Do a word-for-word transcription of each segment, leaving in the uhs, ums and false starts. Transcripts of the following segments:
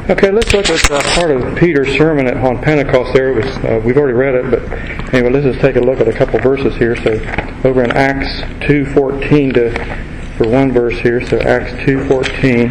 Okay, let's look at uh, part of Peter's sermon on Pentecost there. It was, uh, we've already read it, but anyway, let's just take a look at a couple verses here. So over in Acts two fourteen to for one verse here. So Acts two fourteen.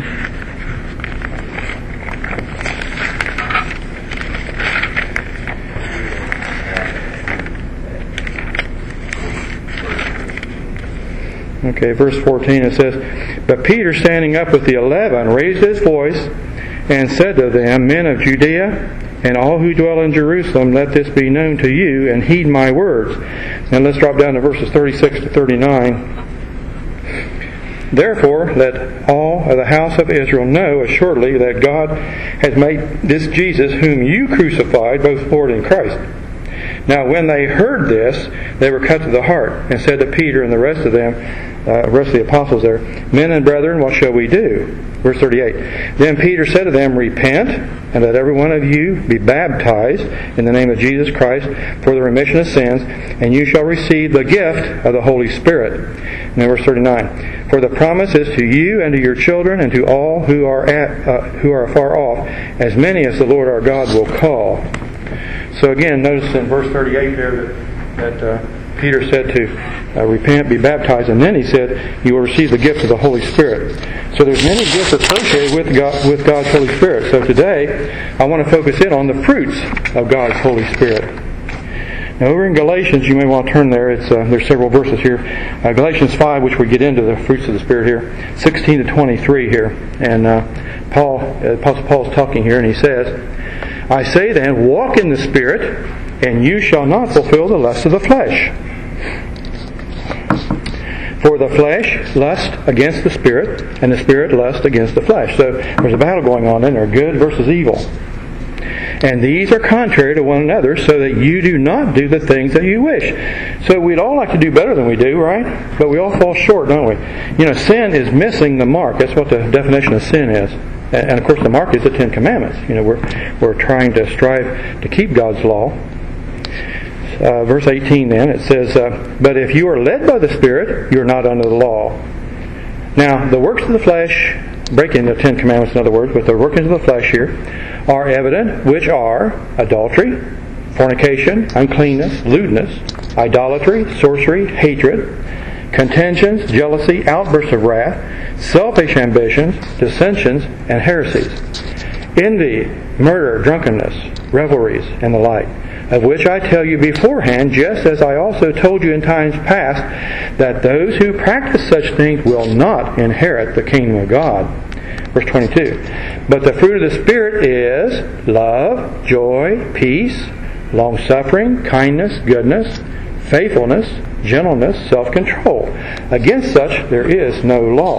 Okay, verse fourteen, it says, "But Peter, standing up with the eleven, raised his voice and said to them, 'Men of Judea, and all who dwell in Jerusalem, let this be known to you, and heed my words.'" And let's drop down to verses thirty-six to thirty-nine. "Therefore, let all of the house of Israel know assuredly that God has made this Jesus, whom you crucified, both Lord and Christ." Now when they heard this, they were cut to the heart, and said to Peter and the rest of them, uh, rest of the apostles there, "Men and brethren, what shall we do?" Verse thirty-eight. "Then Peter said to them, Repent, and let every one of you be baptized in the name of Jesus Christ for the remission of sins, and you shall receive the gift of the Holy Spirit." And then verse thirty-nine. "For the promise is to you and to your children and to all who are at, uh, who are far off, as many as the Lord our God will call." So again, notice in verse thirty-eight there that, that uh, Peter said to uh, repent, be baptized, and then he said, you will receive the gift of the Holy Spirit. So there's many gifts associated with God, with God's Holy Spirit. So today, I want to focus in on the fruits of God's Holy Spirit. Now over in Galatians, you may want to turn there. It's uh, there's several verses here. Uh, Galatians five, which we get into the fruits of the Spirit here, sixteen to twenty-three here, and uh, Paul, uh, Apostle Paul's talking here, and he says, "I say then, walk in the Spirit, and you shall not fulfill the lust of the flesh. For the flesh lusts against the Spirit, and the Spirit lusts against the flesh." So there's a battle going on in there, good versus evil. "And these are contrary to one another, so that you do not do the things that you wish." So we'd all like to do better than we do, right? But we all fall short, don't we? You know, sin is missing the mark. That's what the definition of sin is. And of course the mark is the Ten Commandments. You know, we're we're trying to strive to keep God's law. Uh, verse eighteen then, it says, uh, "But if you are led by the Spirit, you are not under the law." Now, the works of the flesh, breaking the Ten Commandments in other words, but the workings of the flesh here, are evident, which are adultery, fornication, uncleanness, lewdness, idolatry, sorcery, hatred, contentions, jealousy, outbursts of wrath, selfish ambitions, dissensions, and heresies, envy, murder, drunkenness, revelries, and the like, of which I tell you beforehand, just as I also told you in times past, that those who practice such things will not inherit the kingdom of God. Verse twenty-two. "But the fruit of the Spirit is love, joy, peace, long-suffering, kindness, goodness, faithfulness, gentleness, self-control. Against such there is no law."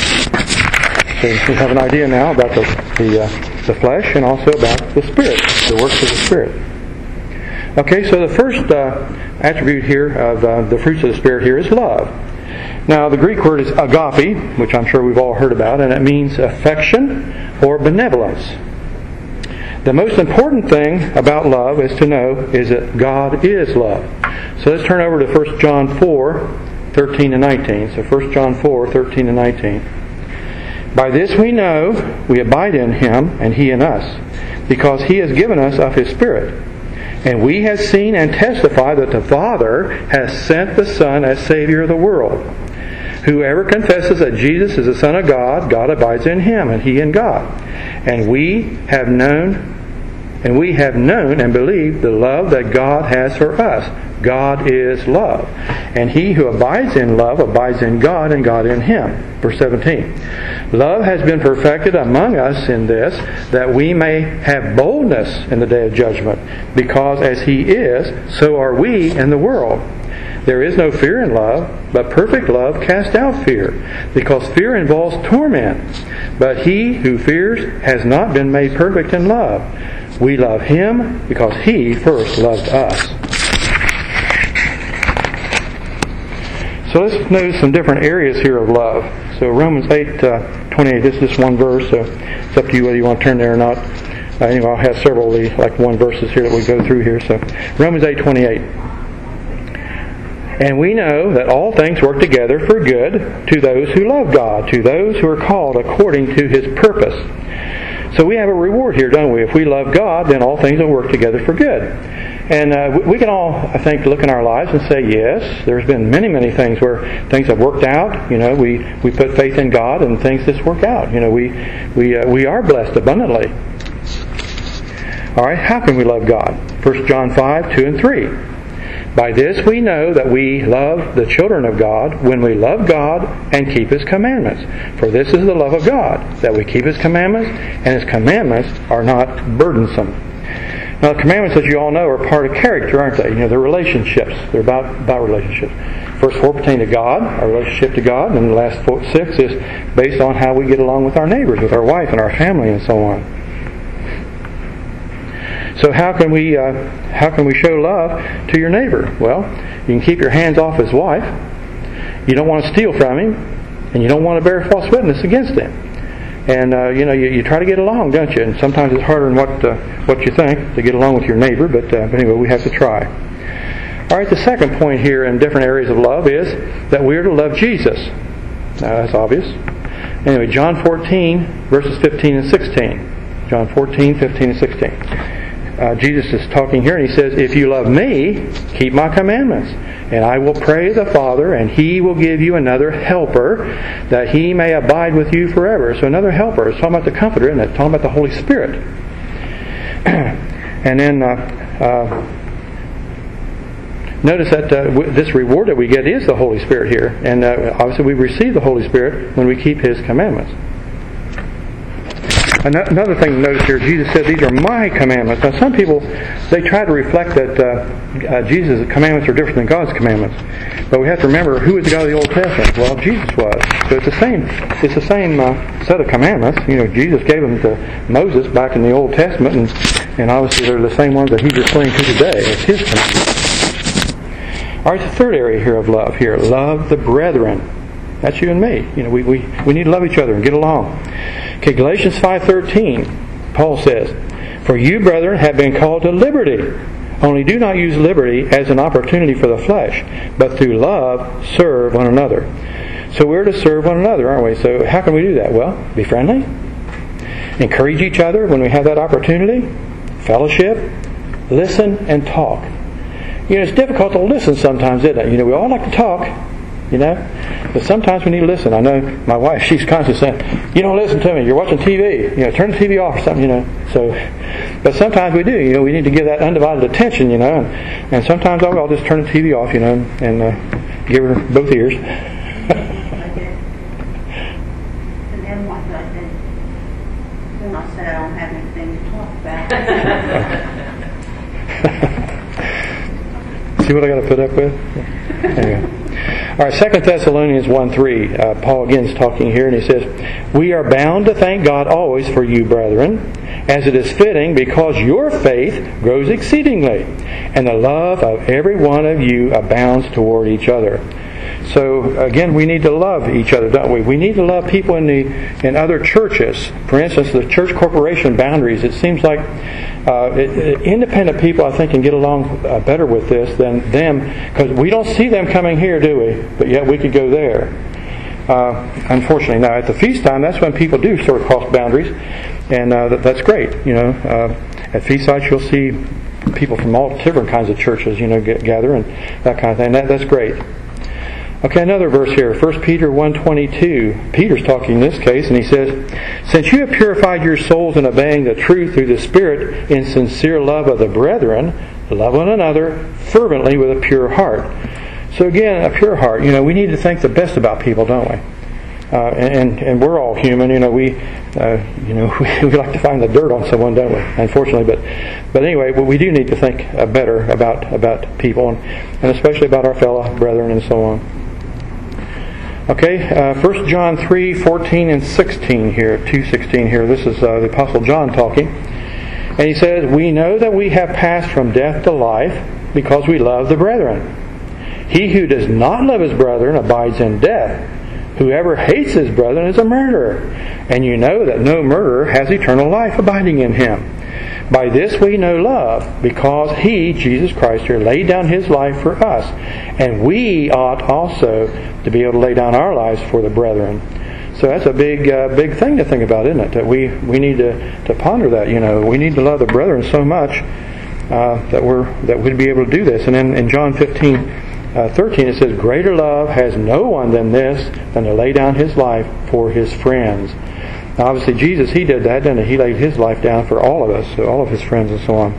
So you have an idea now about the the, uh, the flesh and also about the Spirit, the works of the Spirit. Okay, so the first uh, attribute here of uh, the fruits of the Spirit here is love. Now, the Greek word is agape, which I'm sure we've all heard about, and it means affection or benevolence. The most important thing about love is to know is that God is love. So let's turn over to First John four, thirteen and nineteen. So First John four, thirteen and nineteen. "By this we know we abide in Him, and He in us, because He has given us of His Spirit. And we have seen and testify that the Father has sent the Son as Savior of the world. Whoever confesses that Jesus is the Son of God, God abides in him, and he in God. And we have known, and we have known and believed the love that God has for us. God is love. And he who abides in love abides in God, and God in him." Verse seventeen. "Love has been perfected among us in this, that we may have boldness in the day of judgment. Because as He is, so are we in the world. There is no fear in love, but perfect love casts out fear, because fear involves torment. But he who fears has not been made perfect in love. We love Him because He first loved us." So let's notice some different areas here of love. So Romans eight twenty-eight, this is just one verse, so it's up to you whether you want to turn there or not. Uh, anyway, I'll have several of the like one verses here that we go through here. So Romans eight twenty-eight. "And we know that all things work together for good to those who love God, to those who are called according to His purpose. So we have a reward here, don't we? If we love God, then all things will work together for good. And uh, we can all, I think, look in our lives and say, yes, there's been many, many things where things have worked out. You know, we, we put faith in God and things just work out. You know, we we uh, we are blessed abundantly. All right, how can we love God? First John five, two and three. By this we know that we love the children of God when we love God and keep His commandments. For this is the love of God, that we keep His commandments, and His commandments are not burdensome. Now, the commandments, as you all know, are part of character, aren't they? You know, they're relationships. They're about, about relationships. First four pertain to God, our relationship to God, and the last four, six is based on how we get along with our neighbors, with our wife and our family, and so on. So how can we uh, how can we show love to your neighbor? Well, you can keep your hands off his wife. You don't want to steal from him, and you don't want to bear false witness against him. And uh, you know you, you try to get along, don't you? And sometimes it's harder than what uh, what you think to get along with your neighbor. But, uh, but anyway, we have to try. All right. The second point here in different areas of love is that we are to love Jesus. Now that's obvious. Anyway, John fourteen verses fifteen and sixteen. John fourteen, fifteen and sixteen. Uh, Jesus is talking here, and He says, if you love Me, keep My commandments. And I will pray the Father, and He will give you another helper, that He may abide with you forever. So another helper. It's talking about the Comforter, isn't it? It's talking about the Holy Spirit. And then, uh, uh, notice that uh, w- this reward that we get is the Holy Spirit here. And uh, obviously we receive the Holy Spirit when we keep His commandments. Another thing to notice here, Jesus said, these are My commandments. Now some people, they try to reflect that uh, uh, Jesus' commandments are different than God's commandments. But we have to remember, who is the God of the Old Testament? Well, Jesus was. So it's the same It's the same uh, set of commandments. You know, Jesus gave them to Moses back in the Old Testament, and, and obviously they're the same ones that He's referring to today. It's His commandments. All right, the third area here of love here, love the brethren. That's you and me. You know, we, we, we need to love each other and get along. Okay, Galatians five thirteen, Paul says, for you, brethren, have been called to liberty. Only do not use liberty as an opportunity for the flesh, but through love serve one another. So we're to serve one another, aren't we? So how can we do that? Well, be friendly. Encourage each other when we have that opportunity. Fellowship. Listen and talk. You know, it's difficult to listen sometimes, isn't it? You know, we all like to talk. You know, but sometimes we need to listen. I know my wife; she's constantly saying, "You don't listen to me. You're watching T V. You know, turn the T V off or something." You know, so. But sometimes we do. You know, we need to give that undivided attention. You know, and, and sometimes I'll, I'll just turn the T V off. You know, and uh, give her both ears. And then what did I do? Then I said I don't have anything to talk about. See what I got to put up with? Anyway. All right, Second Thessalonians one three. Uh, Paul again is talking here, and he says, we are bound to thank God always for you, brethren, as it is fitting, because your faith grows exceedingly, and the love of every one of you abounds toward each other. So again, we need to love each other, don't we? We need to love people in the in other churches. For instance, the church corporation boundaries. It seems like uh, it, it, independent people, I think, can get along uh, better with this than them, because we don't see them coming here, do we? But yet we could go there. Uh, unfortunately, now at the feast time, that's when people do sort of cross boundaries, and uh, that, that's great. You know, uh, at feast sites you'll see people from all different kinds of churches, you know, get, gather and that kind of thing. That, that's great. Okay, another verse here, First Peter one twenty-two. Peter's talking in this case, and he says, since you have purified your souls in obeying the truth through the Spirit in sincere love of the brethren, love one another fervently with a pure heart. So again, a pure heart. You know, we need to think the best about people, don't we? Uh, and and we're all human. You know, we uh, you know we, we like to find the dirt on someone, don't we? Unfortunately, but but anyway, we do need to think uh, better about about people, and, and especially about our fellow brethren and so on. Okay, uh, First John three fourteen and sixteen here, two sixteen here. This is uh, the Apostle John talking, and he says, "We know that we have passed from death to life because we love the brethren. He who does not love his brethren abides in death. Whoever hates his brethren is a murderer, and you know that no murderer has eternal life abiding in him. By this we know love, because He, Jesus Christ here, laid down His life for us, and we ought also to be able to lay down our lives for the brethren. So that's a big, uh, big thing to think about, isn't it? That we, we need to, to ponder that. You know, we need to love the brethren so much uh, that we're that we'd be able to do this. And then in John fifteen, uh, thirteen, it says, "Greater love has no one than this, than to lay down his life for his friends." Now, obviously, Jesus, he did that, didn't he? He laid his life down for all of us, so all of his friends and so on.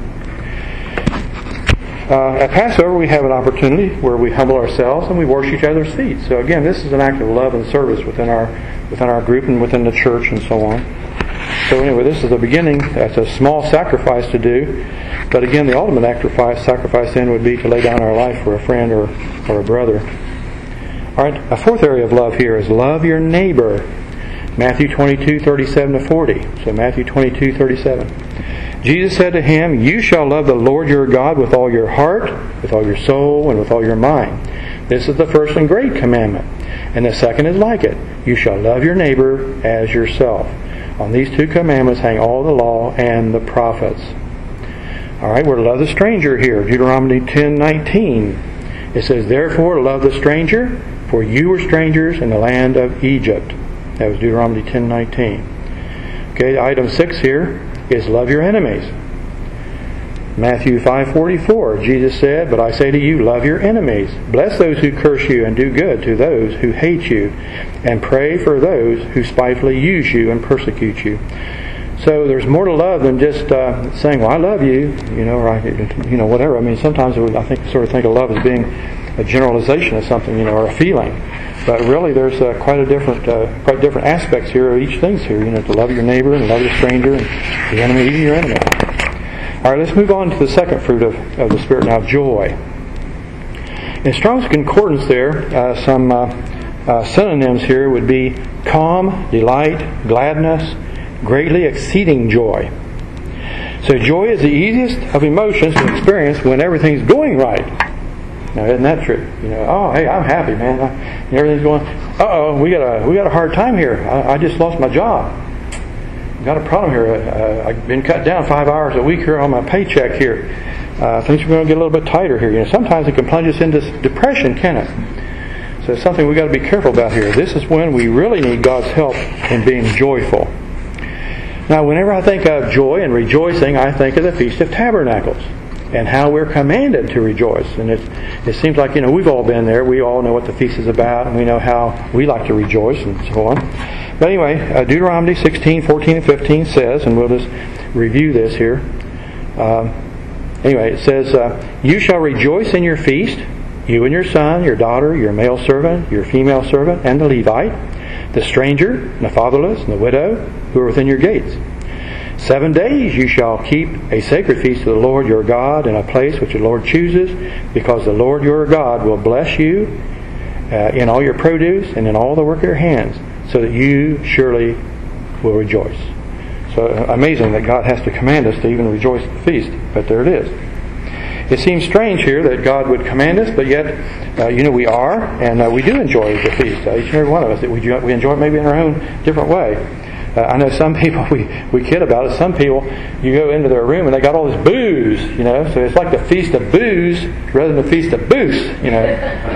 Uh, at Passover, we have an opportunity where we humble ourselves and we wash each other's feet. So again, this is an act of love and service within our within our group and within the church and so on. So anyway, this is the beginning. That's a small sacrifice to do. But again, the ultimate sacrifice, sacrifice then would be to lay down our life for a friend or, or a brother. All right, a fourth area of love here is love your neighbor. Matthew twenty-two, thirty-seven to forty. So Matthew twenty-two, thirty-seven. Jesus said to him, "You shall love the Lord your God with all your heart, with all your soul, and with all your mind. This is the first and great commandment. And the second is like it. You shall love your neighbor as yourself. On these two commandments hang all the law and the prophets." All right, we're to love the stranger here. Deuteronomy ten nineteen. It says, "Therefore love the stranger, for you were strangers in the land of Egypt." That was Deuteronomy ten nineteen. Okay, item six here is love your enemies. Matthew five forty-four, Jesus said, "But I say to you, love your enemies. Bless those who curse you and do good to those who hate you. And pray for those who spitefully use you and persecute you." So there's more to love than just uh, saying, "Well, I love you," you know, or I, you know, whatever. I mean, sometimes we, I think sort of think of love as being a generalization of something, you know, or a feeling. But really, there's uh, quite a different, uh, quite different aspects here of each thing's here. You know, to love your neighbor and love your stranger and the enemy, even your enemy. All right, let's move on to the second fruit of, of the Spirit now, joy. In Strong's Concordance there, uh, some uh, uh, synonyms here would be calm, delight, gladness, greatly exceeding joy. So joy is the easiest of emotions to experience when everything's going right. Now, isn't that true? You know, oh, hey, I'm happy, man. I, everything's going. Uh oh, we got a we got a hard time here. I, I just lost my job. Got a problem here. Uh, I've been cut down five hours a week here on my paycheck here. Uh, things are going to get a little bit tighter here. You know, sometimes it can plunge us into depression, can it? So it's something we've got to be careful about here. This is when we really need God's help in being joyful. Now, whenever I think of joy and rejoicing, I think of the Feast of Tabernacles and how we're commanded to rejoice. And it, it seems like, you know, we've all been there. We all know what the feast is about, and we know how we like to rejoice and so on. But anyway, uh, Deuteronomy sixteen, fourteen, and fifteen says, and we'll just review this here. Um, anyway, it says, uh, "You shall rejoice in your feast, you and your son, your daughter, your male servant, your female servant, and the Levite, the stranger, and the fatherless, and the widow, who are within your gates. Seven days you shall keep a sacred feast to the Lord your God in a place which the Lord chooses, because the Lord your God will bless you uh, in all your produce and in all the work of your hands, so that you surely will rejoice." So uh, amazing that God has to command us to even rejoice at the feast, but there it is. It seems strange here that God would command us, but yet, uh, you know, we are, and uh, we do enjoy the feast. Uh, each and every one of us, that we, we enjoy it maybe in our own different way. Uh, I know some people, we, we kid about it, some people, you go into their room and they got all this booze, you know, so it's like the feast of booze rather than the feast of booze, you know.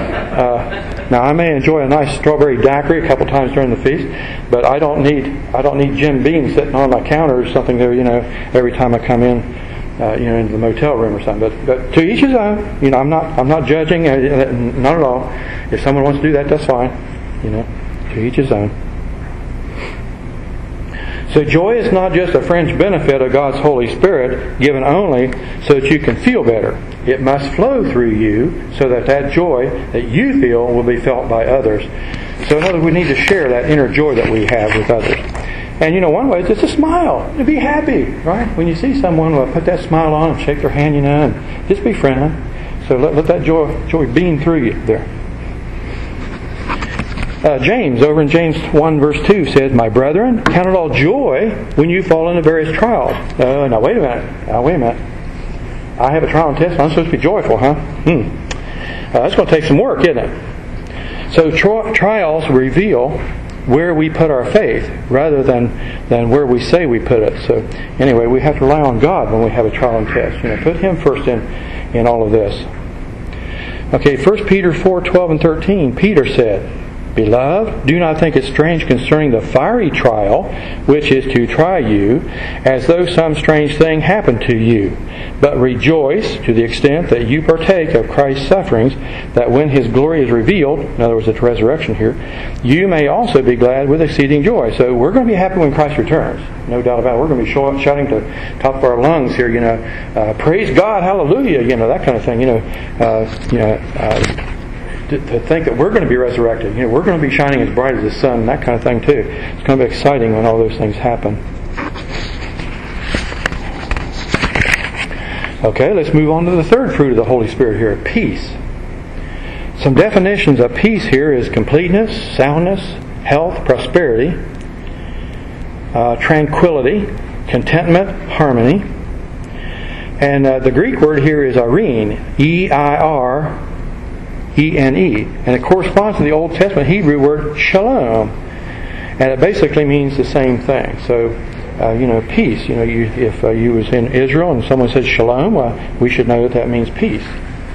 Uh, now, I may enjoy a nice strawberry daiquiri a couple times during the feast, but I don't need I don't need Jim Beam sitting on my counter or something there, you know, every time I come in, uh, you know, into the motel room or something. But, but to each his own, you know, I'm not I'm not judging, uh, not at all. If someone wants to do that, that's fine, you know, to each his own. So joy is not just a fringe benefit of God's Holy Spirit given only so that you can feel better. It must flow through you so that that joy that you feel will be felt by others. So in other words, we need to share that inner joy that we have with others. And you know, one way is just to smile, to be happy, right? When you see someone, well, put that smile on and shake their hand, you know, and just be friendly. So let, let that joy, joy beam through you there. Uh, James, over in James one verse two says, "My brethren, count it all joy when you fall into various trials." Uh, now wait a minute. Now wait a minute. I have a trial and test. I'm supposed to be joyful, huh? Hmm. Uh, that's going to take some work, isn't it? So tri- trials reveal where we put our faith rather than, than where we say we put it. So anyway, we have to rely on God when we have a trial and test. You know, put Him first in, in all of this. Okay, First Peter four, twelve and thirteen, Peter said, Beloved, do not think it strange concerning the fiery trial, which is to try you, as though some strange thing happened to you. But rejoice to the extent that you partake of Christ's sufferings, that when His glory is revealed, in other words, it's resurrection here, you may also be glad with exceeding joy. So we're going to be happy when Christ returns. No doubt about it. We're going to be shouting to the top of our lungs here, you know, uh, praise God, hallelujah, you know, that kind of thing, you know, uh, you know, uh, To, to think that we're going to be resurrected. You know, we're going to be shining as bright as the sun and that kind of thing too. It's going to be exciting when all those things happen. Okay, let's move on to the third fruit of the Holy Spirit here, peace. Some definitions of peace here is completeness, soundness, health, prosperity, uh, tranquility, contentment, harmony. And uh, the Greek word here is irene, E I R E N E, and it corresponds to the Old Testament Hebrew word shalom, and it basically means the same thing. So, uh, you know, peace. You know, you, if uh, you was in Israel and someone says shalom, well, we should know that that means peace.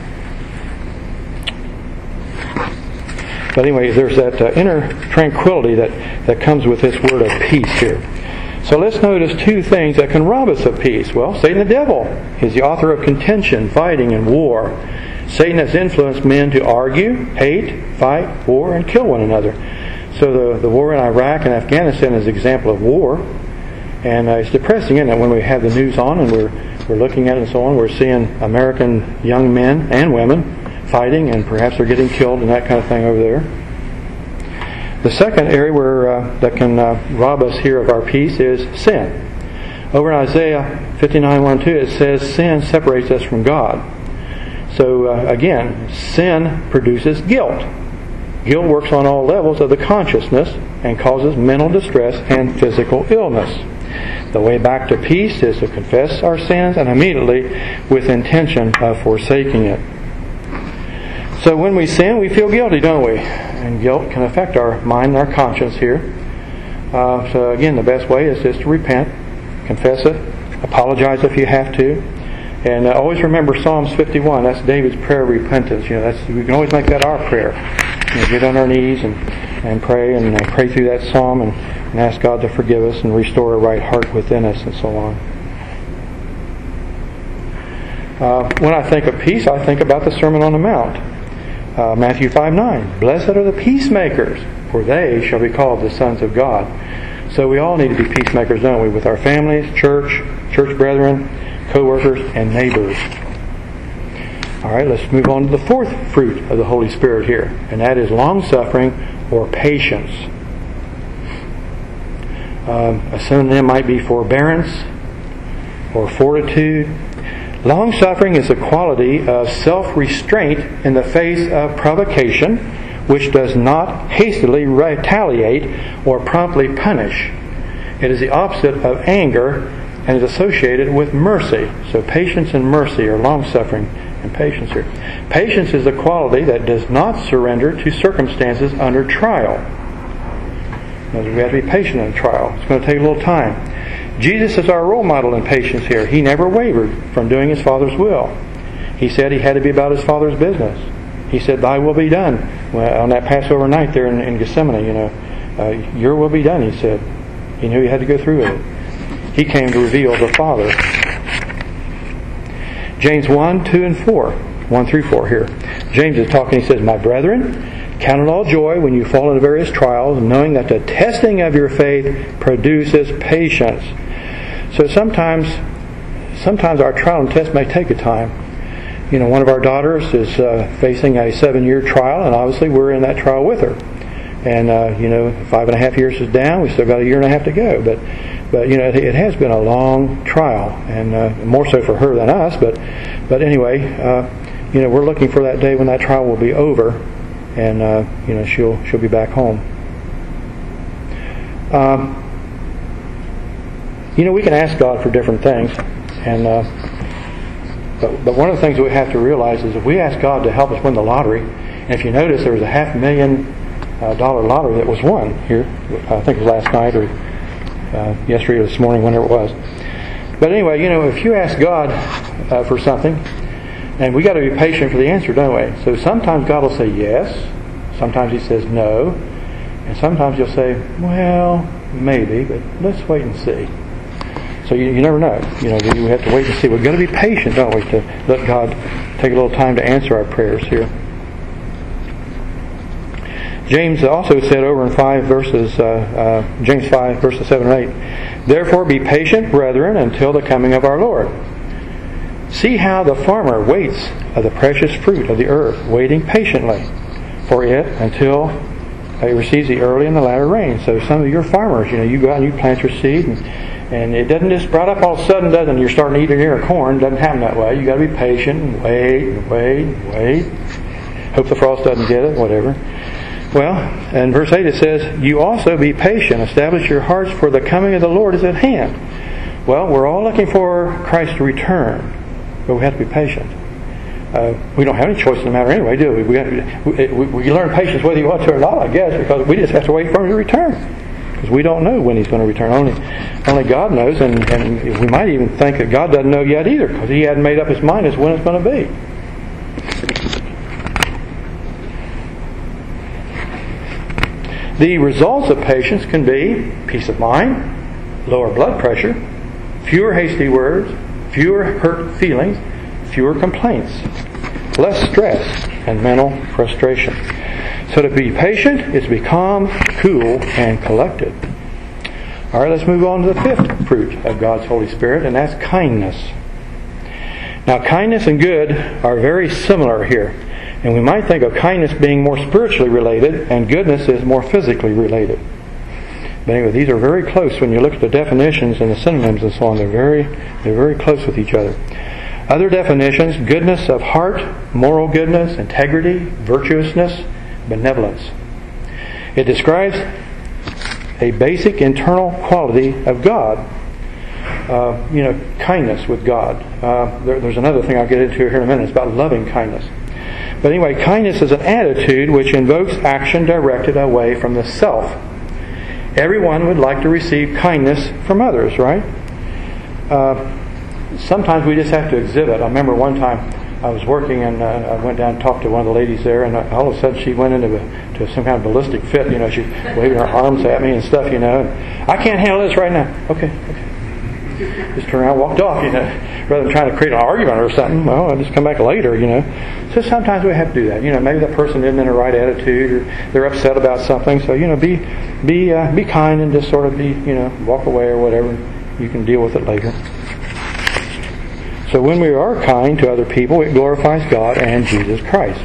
But anyway, there's that uh, inner tranquility that, that comes with this word of peace here. So let's notice two things that can rob us of peace. Well, Satan the devil is the author of contention, fighting, and war. Satan has influenced men to argue, hate, fight, war, and kill one another. So the, the war in Iraq and Afghanistan is an example of war. And uh, it's depressing, isn't it, when we have the news on and we're, we're looking at it and so on, we're seeing American young men and women fighting, and perhaps they're getting killed and that kind of thing over there. The second area where uh, that can uh, rob us here of our peace is sin. Over in Isaiah fifty-nine, one and two, it says sin separates us from God. So uh, again, sin produces guilt. Guilt works on all levels of the consciousness and causes mental distress and physical illness. The way back to peace is to confess our sins and immediately with intention of forsaking it. So when we sin, we feel guilty, don't we? And guilt can affect our mind and our conscience here. Uh, so again, the best way is just to repent, confess it, apologize if you have to. And uh, always remember Psalms fifty-one. That's David's prayer of repentance. You know, that's we can always make that our prayer. You know, get on our knees and, and pray and uh, pray through that psalm and, and ask God to forgive us and restore a right heart within us and so on. Uh, when I think of peace, I think about the Sermon on the Mount. Uh, Matthew five nine. Blessed are the peacemakers, for they shall be called the sons of God. So we all need to be peacemakers, don't we? With our families, church, church brethren, co-workers, and neighbors. All right, let's move on to the fourth fruit of the Holy Spirit here, and that is long-suffering or patience. Um, a synonym might be forbearance or fortitude. Long-suffering is a quality of self-restraint in the face of provocation, which does not hastily retaliate or promptly punish. It is the opposite of anger and is associated with mercy. So patience and mercy are long-suffering and patience here. Patience is a quality that does not surrender to circumstances under trial. We have to be patient in trial. It's going to take a little time. Jesus is our role model in patience here. He never wavered from doing His Father's will. He said He had to be about His Father's business. He said, Thy will be done. Well, on that Passover night there in, in Gethsemane, you know, uh, Your will be done, He said. He knew He had to go through with it. He came to reveal the Father. James one, two, and four. one through four here. James is talking, he says, My brethren, count it all joy when you fall into various trials, knowing that the testing of your faith produces patience. So sometimes, sometimes our trial and test may take a time. You know, one of our daughters is uh, facing a seven-year trial, and obviously we're in that trial with her. And, uh, you know, five and a half years is down. We still got a year and a half to go. But, but you know, it, it has been a long trial, and uh, more so for her than us. But, but anyway, uh, you know, we're looking for that day when that trial will be over, and uh, you know, she'll she'll be back home. Um, you know, we can ask God for different things, and uh, but but one of the things that we have to realize is if we ask God to help us win the lottery, and if you notice, there was a half million uh, dollar lottery that was won here. I think it was last night or uh, yesterday or this morning, whenever it was. But anyway, you know, if you ask God uh, for something, and we got to be patient for the answer, don't we? So sometimes God will say yes, Sometimes He says no. And sometimes you'll say, well, maybe, but let's wait and see. So you, you never know. You know, we have to wait and see. We've got to be patient, don't we, to let God take a little time to answer our prayers here. James also said over in five verses, uh, uh, James five verses seven and eight, therefore be patient, brethren, until the coming of our Lord. See how the farmer waits of the precious fruit of the earth, waiting patiently for it until it receives the early and the latter rain. So some of your farmers, you know, you go out and you plant your seed, and, and it doesn't just sprout up all of a sudden, doesn't it? You're starting to eat an ear of corn. It doesn't happen that way. You got to be patient and wait and wait and wait. Hope the frost doesn't get it, whatever. Well, in verse eight it says, you also be patient, establish your hearts, for the coming of the Lord is at hand. Well, we're all looking for Christ to return, but we have to be patient. Uh, we don't have any choice in the matter anyway, do we? We, have, we, we, we learn patience whether you want to or not, I guess, because we just have to wait for Him to return. Because we don't know when He's going to return. Only only God knows, and, and we might even think that God doesn't know yet either, because He hadn't made up His mind as when it's going to be. The results of patience can be peace of mind, lower blood pressure, fewer hasty words, fewer hurt feelings, fewer complaints, less stress, and mental frustration. So to be patient is to be calm, cool, and collected. All right, let's move on to the fifth fruit of God's Holy Spirit, and that's kindness. Now, kindness and good are very similar here. And we might think of kindness being more spiritually related, and goodness is more physically related. But anyway, these are very close when you look at the definitions and the synonyms and so on. They're very, they're very close with each other. Other definitions: goodness of heart, moral goodness, integrity, virtuousness, benevolence. It describes a basic internal quality of God. Uh, you know, kindness with God. Uh, there, there's another thing I'll get into here in a minute. It's about loving kindness. But anyway, kindness is an attitude which invokes action directed away from the self. Everyone would like to receive kindness from others, right? Uh, sometimes we just have to exhibit. I remember one time I was working and uh, I went down and talked to one of the ladies there, and all of a sudden she went into a, to some kind of ballistic fit. You know, she's waving her arms at me and stuff, you know. And, I can't handle this right now. Okay, okay. Just turned around and walked off, you know. Rather than trying to create an argument or something, well, I'll just come back later, you know. So sometimes we have to do that. You know, maybe that person isn't in the right attitude, or they're upset about something. So, you know, be be uh, be kind and just sort of be, you know, walk away or whatever. You can deal with it later. So when we are kind to other people, it glorifies God and Jesus Christ.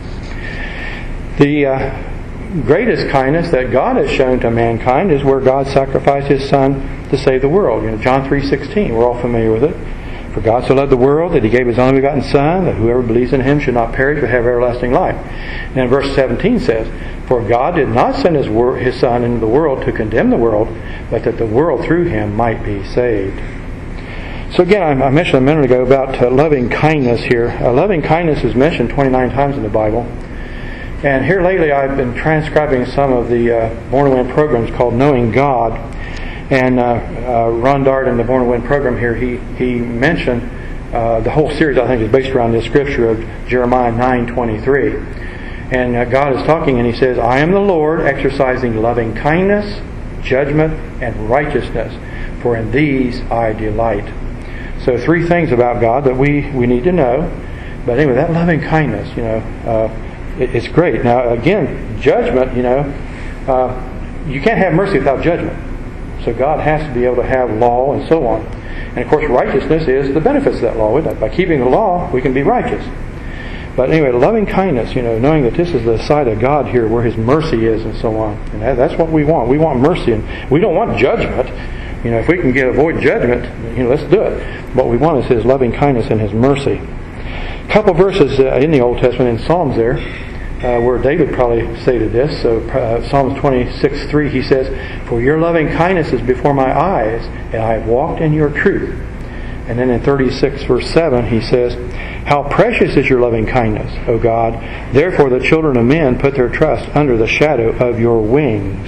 The uh, greatest kindness that God has shown to mankind is where God sacrificed His Son to save the world. You know, John three sixteen, we're all familiar with it. For God so loved the world that He gave His only begotten Son, that whoever believes in Him should not perish but have everlasting life. And then verse seventeen says, for God did not send His, wor- His Son into the world to condemn the world, but that the world through Him might be saved. So again, I mentioned a minute ago about uh, loving kindness here. Uh, loving kindness is mentioned twenty-nine times in the Bible. And here lately I've been transcribing some of the uh, Born to Win programs called Knowing God. And uh, uh, Ron Dart in the Born to Win program here, he, he mentioned uh, the whole series, I think, is based around this scripture of Jeremiah nine twenty-three. And uh, God is talking and He says, I am the Lord, exercising loving kindness, judgment, and righteousness, for in these I delight. So three things about God that we, we need to know. But anyway, that loving kindness, you know, uh, it, it's great. Now, again, judgment, you know, uh, you can't have mercy without judgment. So God has to be able to have law and so on. And of course, righteousness is the benefits of that law, isn't it? By keeping the law, we can be righteous. But anyway, loving kindness, you know, knowing that this is the side of God here where His mercy is and so on. And that, that's what we want. We want mercy, and we don't want judgment. You know, if we can get avoid judgment, you know, let's do it. What we want is His loving kindness and His mercy. A couple verses uh, in the Old Testament, in Psalms there, Uh, where David probably stated this. So uh, Psalms twenty-six three, he says, for your loving kindness is before my eyes, and I have walked in your truth. And then in thirty-six verse seven, he says, how precious is your loving kindness, O God. Therefore the children of men put their trust under the shadow of your wings.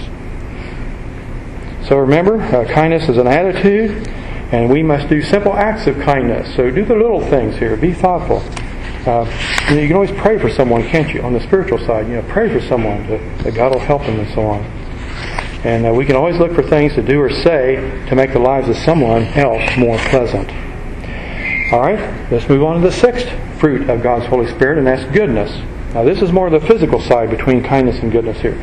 So remember, uh, kindness is an attitude, and we must do simple acts of kindness. So do the little things here. Be thoughtful. Uh, you know, you can always pray for someone, can't you? On the spiritual side, you know, pray for someone to, that God will help them and so on. And uh, we can always look for things to do or say to make the lives of someone else more pleasant. All right, let's move on to the sixth fruit of God's Holy Spirit, and that's goodness. Now, this is more the physical side between kindness and goodness here.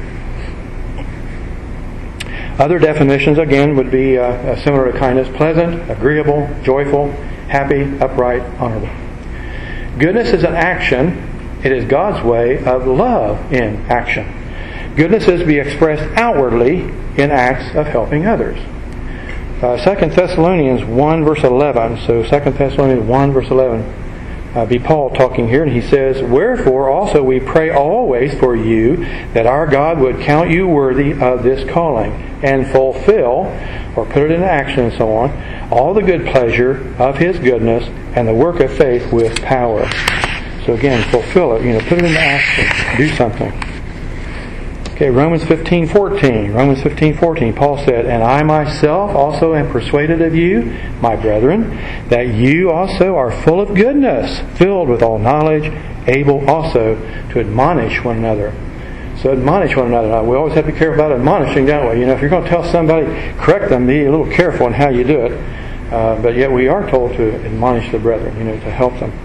Other definitions, again, would be uh, similar to kindness: pleasant, agreeable, joyful, happy, upright, honorable. Goodness is an action. It is God's way of love in action. Goodness is to be expressed outwardly in acts of helping others. Uh, Second Thessalonians one verse eleven. So Second Thessalonians one verse eleven. Uh, be Paul talking here, and he says, "Wherefore also we pray always for you, that our God would count you worthy of this calling, and fulfill," or put it into action and so on, "all the good pleasure of His goodness and the work of faith with power." So again, fulfill it. You know, put it into action. Do something. Okay, Romans fifteen fourteen. Romans fifteen fourteen. Paul said, "And I myself also am persuaded of you, my brethren, that you also are full of goodness, filled with all knowledge, able also to admonish one another." So admonish one another. Now, we always have to be careful about admonishing, don't we? You know, if you're going to tell somebody, correct them, be a little careful in how you do it. Uh, but yet we are told to admonish the brethren, you know, to help them.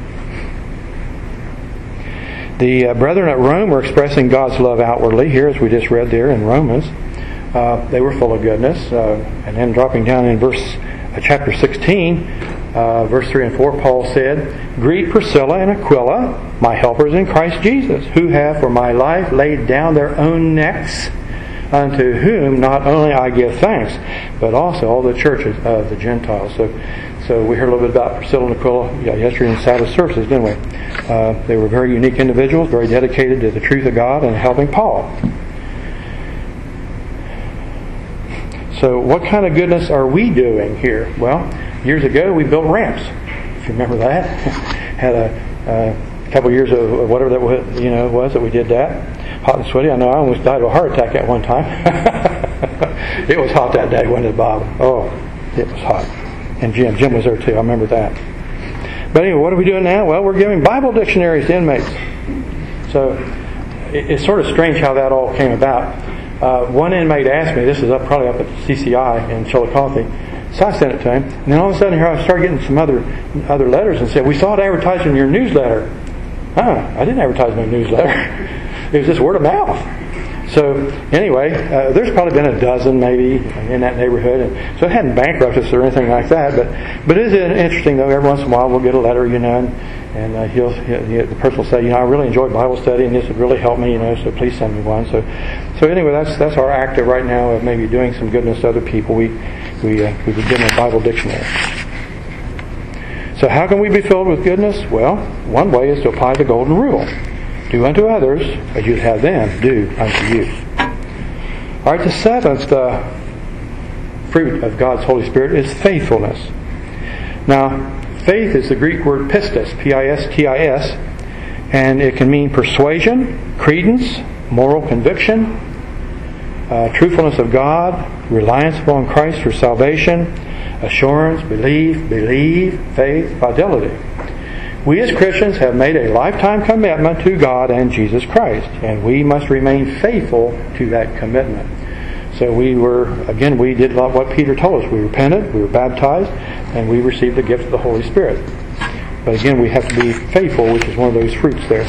The uh, brethren at Rome were expressing God's love outwardly, here as we just read there in Romans. Uh, they were full of goodness. Uh, and then dropping down in verse uh, chapter sixteen, uh, verse three and four, Paul said, "Greet Priscilla and Aquila, my helpers in Christ Jesus, who have for my life laid down their own necks, unto whom not only I give thanks, but also all the churches of the Gentiles." So So we heard a little bit about Priscilla and Aquila yeah, yesterday in Sabbath services, didn't we? Uh, they were very unique individuals, very dedicated to the truth of God and helping Paul. So what kind of goodness are we doing here? Well, years ago we built ramps, if you remember that. Had a, a couple years of whatever that was, you know, was that we did that. Hot and sweaty. I know I almost died of a heart attack at one time. It was hot that day, wasn't it, Bob? Oh, it was hot. And Jim. Jim was there too. I remember that. But anyway, what are we doing now? Well, we're giving Bible dictionaries to inmates. So it's sort of strange how that all came about. Uh, one inmate asked me, this is up probably up at C C I in Chillicothe, so I sent it to him. And then all of a sudden here I started getting some other other letters and said, "We saw it advertised in your newsletter." Huh, I didn't advertise my newsletter. It was just word of mouth. So anyway, uh, there's probably been a dozen maybe in that neighborhood, and so it hadn't bankrupted us or anything like that. But but it is interesting though. Every once in a while we'll get a letter, you know, and, and uh, he'll, he'll the person will say, you know, "I really enjoyed Bible study, and this would really help me, you know. So please send me one." So so anyway, that's that's our act of right now of maybe doing some goodness to other people. We we uh, we begin a Bible dictionary. So how can we be filled with goodness? Well, one way is to apply the golden rule. Do unto others as you'd have them do unto you. All right, the seventh uh, fruit of God's Holy Spirit is faithfulness. Now, faith is the Greek word pistis, P I S T I S, and it can mean persuasion, credence, moral conviction, uh, truthfulness of God, reliance upon Christ for salvation, assurance, belief, believe, faith, fidelity. We as Christians have made a lifetime commitment to God and Jesus Christ, and we must remain faithful to that commitment. So we were, again, we did what Peter told us. We repented, we were baptized, and we received the gift of the Holy Spirit. But again, we have to be faithful, which is one of those fruits there.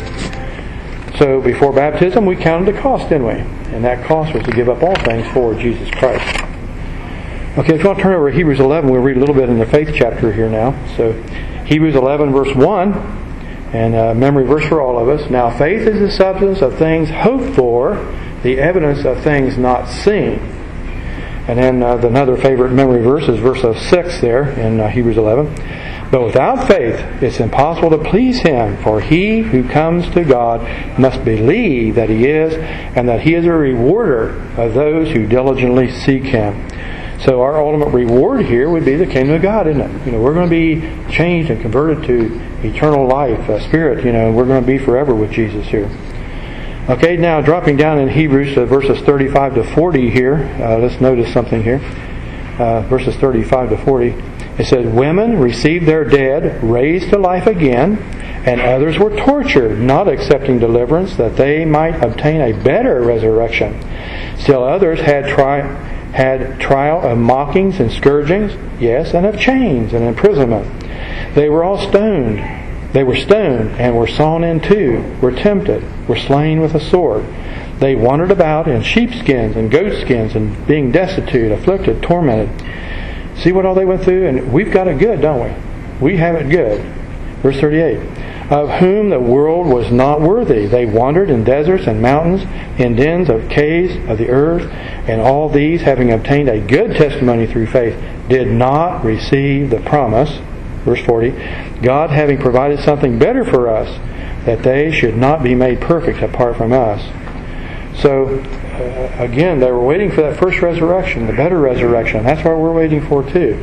So before baptism, we counted the cost, didn't we? And that cost was to give up all things for Jesus Christ. Okay, if you want to turn over to Hebrews eleven, we'll read a little bit in the faith chapter here now. So Hebrews eleven verse one, and a memory verse for all of us. Now faith is the substance of things hoped for, the evidence of things not seen. And then uh, another favorite memory verse is verse six there in uh, Hebrews eleven. But without faith it's impossible to please Him, for he who comes to God must believe that He is, and that He is a rewarder of those who diligently seek Him. So our ultimate reward here would be the kingdom of God, isn't it? You know, we're going to be changed and converted to eternal life, uh, spirit. You know, we're going to be forever with Jesus here. Okay, now dropping down in Hebrews uh, verses thirty-five to forty here. Uh, let's notice something here. Uh, verses thirty-five to forty. It says, "Women receive their dead raised to life again, And others were tortured, not accepting deliverance, that they might obtain a better resurrection. Still others had tri- had trial of mockings and scourgings, yes, and of chains and imprisonment. They were all stoned. They were stoned and were sawn in two, were tempted, were slain with a sword. They wandered about in sheepskins and goatskins, and being destitute, afflicted, tormented. See what all they went through? And we've got it good, don't we? We have it good. Verse thirty-eight. Of whom the world was not worthy. They wandered in deserts and mountains, in dens of caves of the earth, and all these, having obtained a good testimony through faith, did not receive the promise. Verse forty. God having provided something better for us, that they should not be made perfect apart from us. So, uh, again, they were waiting for that first resurrection, the better resurrection. That's what we're waiting for too.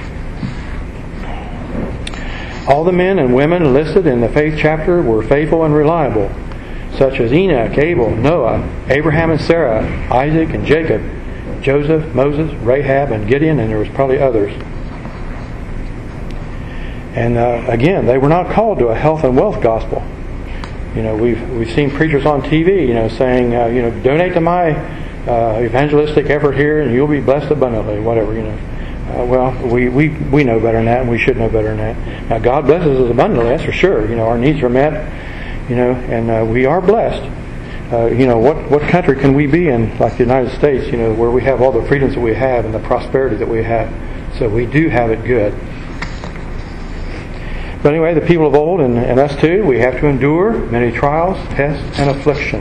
All the men and women listed in the faith chapter were faithful and reliable, such as Enoch, Abel, Noah, Abraham and Sarah, Isaac and Jacob, Joseph, Moses, Rahab and Gideon, and there was probably others. And uh, again, they were not called to a health and wealth gospel. You know, we've we've seen preachers on T V, you know, saying, uh, you know, donate to my uh, evangelistic effort here, and you'll be blessed abundantly. Whatever, you know. Uh, well, we, we we know better than that, and we should know better than that. Now, God blesses us abundantly, that's for sure. You know, our needs are met, you know, and uh, we are blessed. Uh, you know, what what country can we be in, like the United States, you know, where we have all the freedoms that we have and the prosperity that we have? So we do have it good. But anyway, the people of old, and, and us too, we have to endure many trials, tests, and affliction.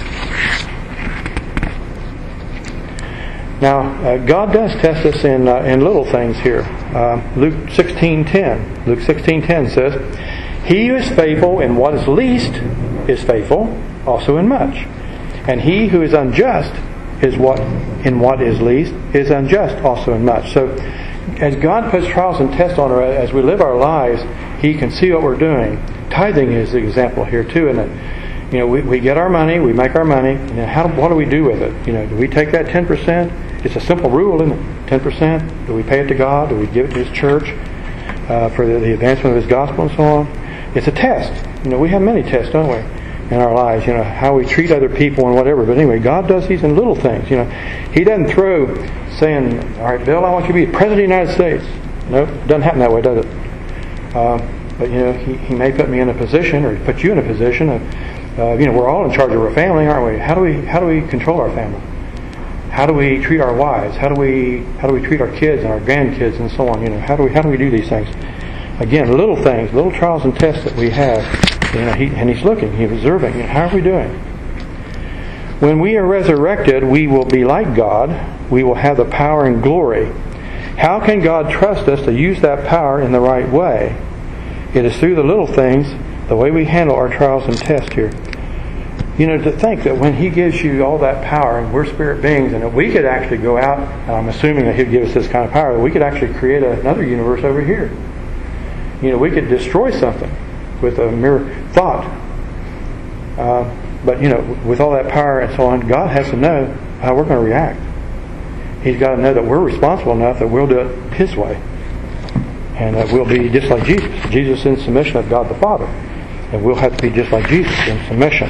Now, uh, God does test us in uh, in little things here. Uh, Luke sixteen ten. Luke sixteen ten says, "He who is faithful in what is least is faithful also in much, and he who is unjust is what in what is least is unjust also in much." So, as God puts trials and tests on us as we live our lives, He can see what we're doing. Tithing is the example here too, isn't it? You know, we, we get our money, we make our money, and then how what do we do with it? You know, do we take that ten percent? It's a simple rule, isn't it? ten percent. Do we pay it to God? Do we give it to His church uh, for the, the advancement of His gospel and so on? It's a test. You know, we have many tests, don't we, in our lives? You know, how we treat other people and whatever. But anyway, God does these in little things. You know, He doesn't throw saying, "All right, Bill, I want you to be President of the United States." No, nope, doesn't happen that way, does it? Uh, but you know, he, he may put me in a position, or put you in a position of, uh, you know, we're all in charge of our family, aren't we? How do we how do we control our family? How do we treat our wives? How do we how do we treat our kids and our grandkids and so on? You know, how do we how do we do these things? Again, little things, little trials and tests that we have. You know, he, and He's looking, He's observing. You know, how are we doing? When we are resurrected, we will be like God. We will have the power and glory. How can God trust us to use that power in the right way? It is through the little things, the way we handle our trials and tests here. You know, to think that when He gives you all that power, and we're spirit beings, and that we could actually go out, and I'm assuming that He'd give us this kind of power, that we could actually create another universe over here. You know, we could destroy something with a mere thought. Uh, but, you know, with all that power and so on, God has to know how we're going to react. He's got to know that we're responsible enough that we'll do it His way. And that we'll be just like Jesus. Jesus in submission of God the Father. And we'll have to be just like Jesus in submission.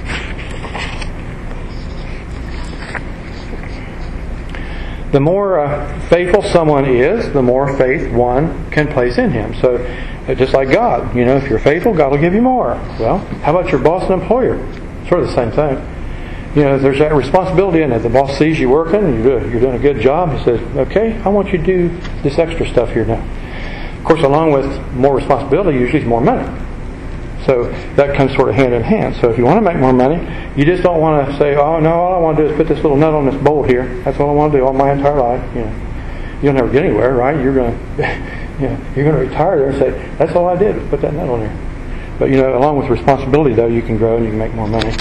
The more uh, faithful someone is, the more faith one can place in him. So, uh, just like God, you know, if you're faithful, God will give you more. Well, how about your boss and employer? Sort of the same thing. You know, there's that responsibility in it. The boss sees you working, and you're doing, you're doing a good job. He says, "Okay, I want you to do this extra stuff here now." Of course, along with more responsibility, usually is more money. So that comes sort of hand in hand. So if you want to make more money, you just don't want to say, "Oh no, all I want to do is put this little nut on this bolt here. That's all I want to do all my entire life." You know, you'll never get anywhere, right? You're going to, you know, you're going to retire there and say, "That's all I did was put that nut on there." But you know, along with responsibility, though, you can grow and you can make more money.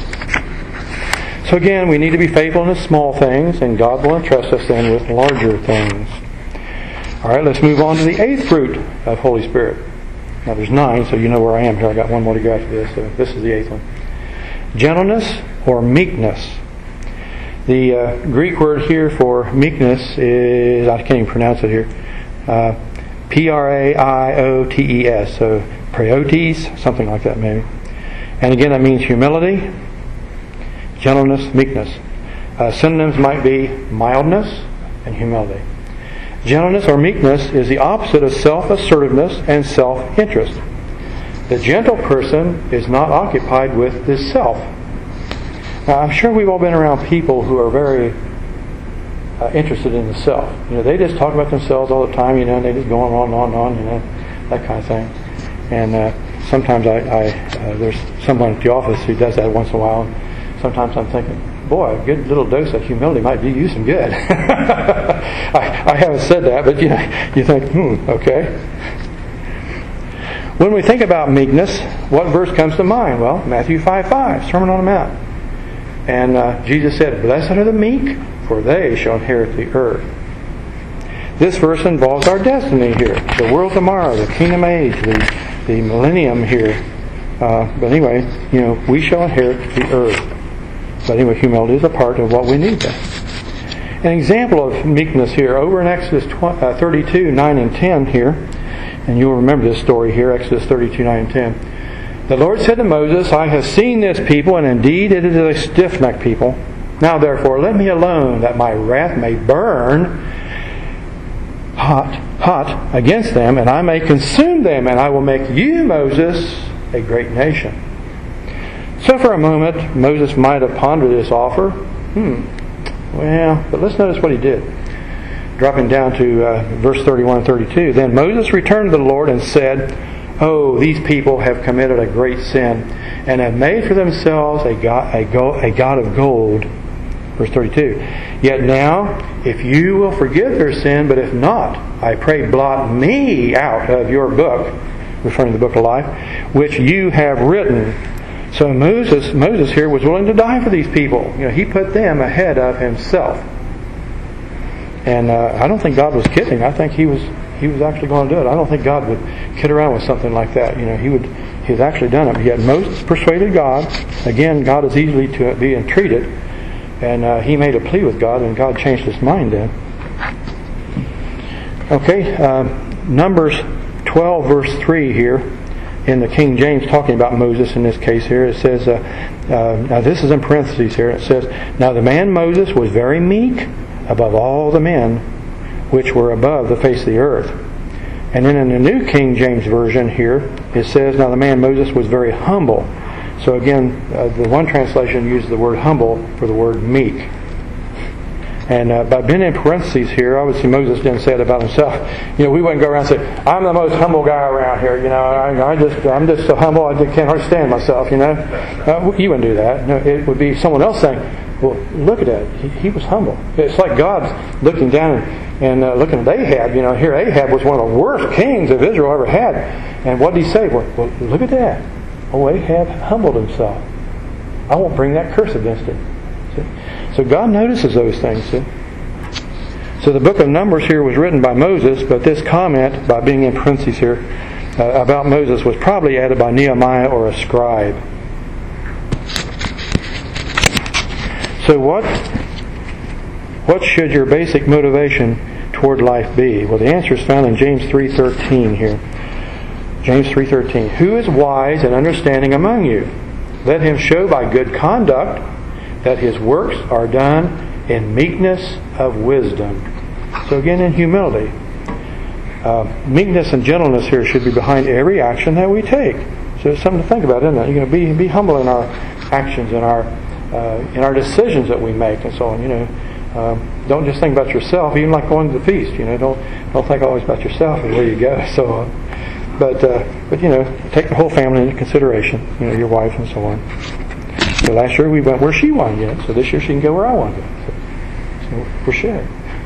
So again, we need to be faithful in the small things, and God will entrust us then with larger things. All right, let's move on to the eighth fruit of Holy Spirit. Now there's nine, so you know where I am here. I got one more to go after this, so this is the eighth one. Gentleness or meekness. The uh, Greek word here for meekness is, I can't even pronounce it here, uh, P R A I O T E S. So Praotes, something like that maybe. And again, that means humility, gentleness, meekness. Uh, synonyms might be mildness and humility. Gentleness or meekness is the opposite of self-assertiveness and self-interest. The gentle person is not occupied with this self. Now, I'm sure we've all been around people who are very uh, interested in the self. You know, they just talk about themselves all the time, you know, and they just go on and on and on, you know, that kind of thing. And uh, sometimes I, I uh, there's someone at the office who does that once in a while. And sometimes I'm thinking, boy, a good little dose of humility might do you some good. I, I haven't said that, but you know, you think, hmm, okay. When we think about meekness, what verse comes to mind? Well, Matthew five five, Sermon on the Mount. And uh, Jesus said, "Blessed are the meek, for they shall inherit the earth." This verse involves our destiny here. The world tomorrow, the kingdom age, the, the millennium here. Uh, but anyway, you know, we shall inherit the earth. But anyway, humility is a part of what we need there. An example of meekness here, over in Exodus thirty-two, nine and ten here, and you'll remember this story here, Exodus thirty-two, nine and ten. The Lord said to Moses, "I have seen this people, and indeed it is a stiff-necked people. Now therefore let me alone, that my wrath may burn hot, hot against them, and I may consume them, and I will make you, Moses, a great nation." So for a moment, Moses might have pondered this offer. Hmm, well, but let's notice what he did. Dropping down to uh, verse thirty-one and thirty-two. Then Moses returned to the Lord and said, "Oh, these people have committed a great sin, and have made for themselves a god, a, go, a god of gold." Verse thirty-two. "Yet now, if you will forgive their sin, but if not, I pray blot me out of your book," referring to the book of life, "which you have written." So Moses, Moses here was willing to die for these people. You know, he put them ahead of himself. And uh, I don't think God was kidding. I think he was he was actually going to do it. I don't think God would kid around with something like that. You know, he would he has actually done it. Yet Moses persuaded God. Again, God is easily to be entreated, and uh, he made a plea with God, and God changed his mind then. Okay, uh, Numbers twelve verse three here. In the King James, talking about Moses in this case here, it says, uh, uh, now this is in parentheses here, it says, "Now the man Moses was very meek above all the men which were above the face of the earth." And then in the New King James Version here, it says, "Now the man Moses was very humble." So again, uh, the one translation uses the word humble for the word meek. And uh, by being in parentheses here, obviously Moses didn't say it about himself. You know, we wouldn't go around and say, "I'm the most humble guy around here." You know, I, I just, I'm just so humble I can't hardly stand myself. You know, uh, you wouldn't do that. No, it would be someone else saying, "Well, look at that. He, he was humble." It's like God's looking down and, and uh, looking at Ahab. You know, here Ahab was one of the worst kings of Israel ever had. And what did he say? Well, well look at that. Oh, Ahab humbled himself. I won't bring that curse against him. See? So God notices those things. See? So the book of Numbers here was written by Moses, but this comment, by being in parentheses here, uh, about Moses was probably added by Nehemiah or a scribe. So what, what should your basic motivation toward life be? Well, the answer is found in James three thirteen here. James three thirteen. "Who is wise and understanding among you? Let him show by good conduct that his works are done in meekness of wisdom." So again, in humility. Uh, meekness and gentleness here should be behind every action that we take. So it's something to think about, isn't it? You know, be be humble in our actions, in our uh, in our decisions that we make, and so on. You know, um, don't just think about yourself. Even like going to the feast, you know, don't don't think always about yourself and where you go. So, uh, but uh, but you know, take the whole family into consideration. You know, your wife and so on. So last year we went where she wanted to go. So this year she can go where I want to go. So, so we're sharing.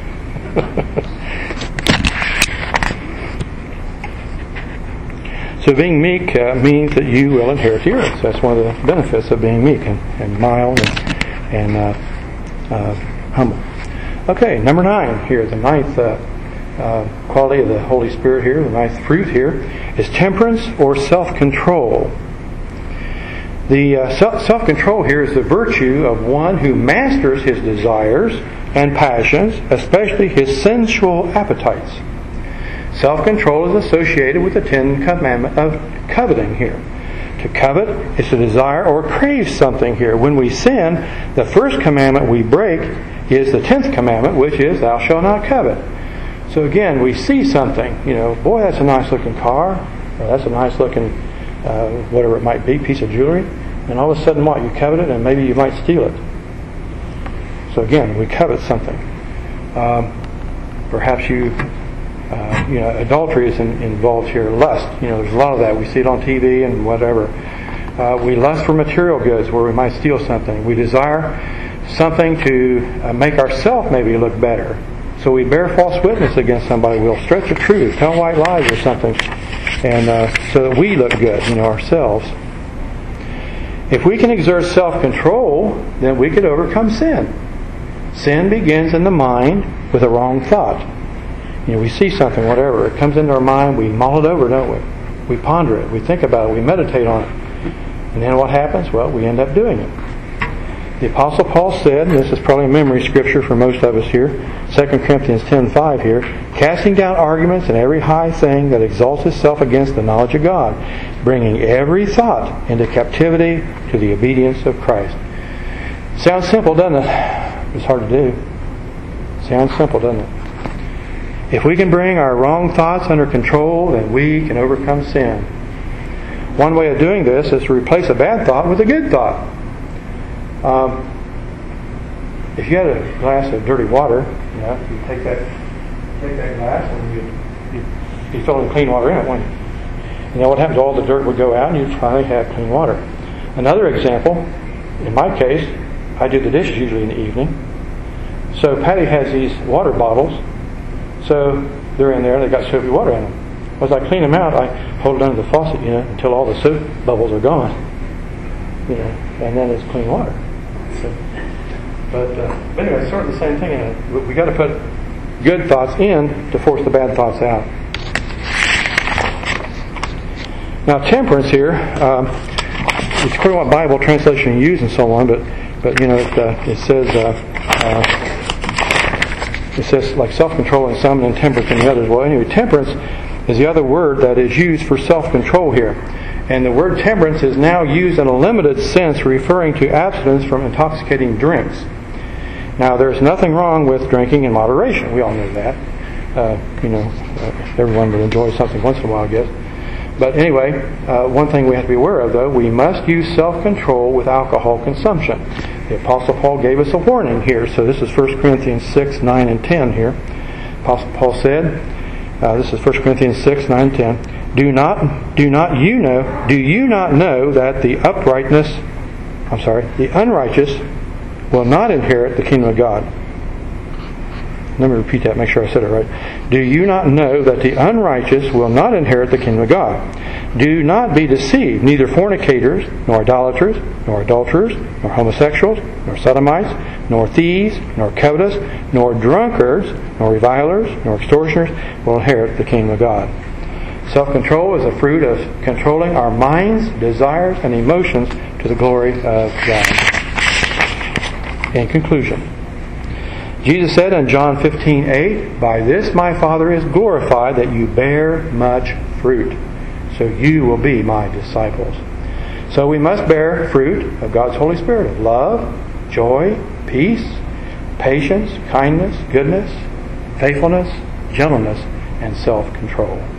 So being meek uh, means that you will inherit the earth. So that's one of the benefits of being meek and, and mild and, and uh, uh, humble. Okay, number nine here, the ninth uh, uh, quality of the Holy Spirit here, the ninth fruit here, is temperance or self-control. The uh, self-control here is the virtue of one who masters his desires and passions, especially his sensual appetites. Self-control is associated with the Ten Commandment of coveting here. To covet is to desire or crave something here. When we sin, the first commandment we break is the tenth commandment, which is, thou shalt not covet. So again, we see something, you know, boy, that's a nice looking car, or that's a nice looking, uh, whatever it might be, piece of jewelry, and all of a sudden what, you covet it and maybe you might steal it. So again, we covet something. Um, perhaps you, uh, you know, adultery is in, involved here, lust, you know, there's a lot of that, we see it on T V and whatever. Uh, we lust for material goods where we might steal something. We desire something to uh, make ourselves maybe look better. So we bear false witness against somebody. We'll stretch the truth, tell white lies or something, and uh, so that we look good, you know, ourselves. If we can exert self-control, then we could overcome sin. Sin begins in the mind with a wrong thought. You know, we see something, whatever, it comes into our mind, we mull it over, don't we? We ponder it, we think about it, we meditate on it. And then what happens? Well, we end up doing it. The Apostle Paul said, and this is probably a memory scripture for most of us here, Second Corinthians ten five here, casting down arguments and every high thing that exalts itself against the knowledge of God, bringing every thought into captivity to the obedience of Christ. Sounds simple, doesn't it? It's hard to do. Sounds simple, doesn't it? If we can bring our wrong thoughts under control, then we can overcome sin. One way of doing this is to replace a bad thought with a good thought. Um, if you had a glass of dirty water, you know, you take that take that glass and you you, you fill in clean water in it, wouldn't you? You know what happens? All the dirt would go out, and you'd finally have clean water. Another example, in my case, I do the dishes usually in the evening. So Patty has these water bottles, so they're in there. They got soapy water in them. As I clean them out, I hold it under the faucet, you know, until all the soap bubbles are gone. You know, and then it's clean water. So, but, uh, but anyway, it's sort of the same thing. In it. We got to put good thoughts in to force the bad thoughts out. Now, temperance here, um, it's according to what Bible translation you use and so on, but but you know it, uh, it says uh, uh, it says like self-control in some and temperance in the others. Well, anyway, temperance is the other word that is used for self-control here. And the word temperance is now used in a limited sense, referring to abstinence from intoxicating drinks. Now, there's nothing wrong with drinking in moderation. We all know that. Uh, you know, uh, everyone would enjoy something once in a while, I guess. But anyway, uh, one thing we have to be aware of, though, we must use self-control with alcohol consumption. The Apostle Paul gave us a warning here. So this is First Corinthians six, nine, and ten here. Apostle Paul said, uh, this is First Corinthians six, nine, and ten. Do not, do not you know, do you not know that the uprightness, I'm sorry, the unrighteous will not inherit the kingdom of God? Let me repeat that, make sure I said it right. Do you not know that the unrighteous will not inherit the kingdom of God? Do not be deceived, neither fornicators, nor idolaters, nor adulterers, nor homosexuals, nor sodomites, nor thieves, nor covetous, nor drunkards, nor revilers, nor extortioners will inherit the kingdom of God. Self-control is a fruit of controlling our minds, desires, and emotions to the glory of God. In conclusion, Jesus said in John fifteen eight, by this my Father is glorified, that you bear much fruit, so you will be my disciples. So we must bear fruit of God's Holy Spirit of love, joy, peace, patience, kindness, goodness, faithfulness, gentleness, and self-control.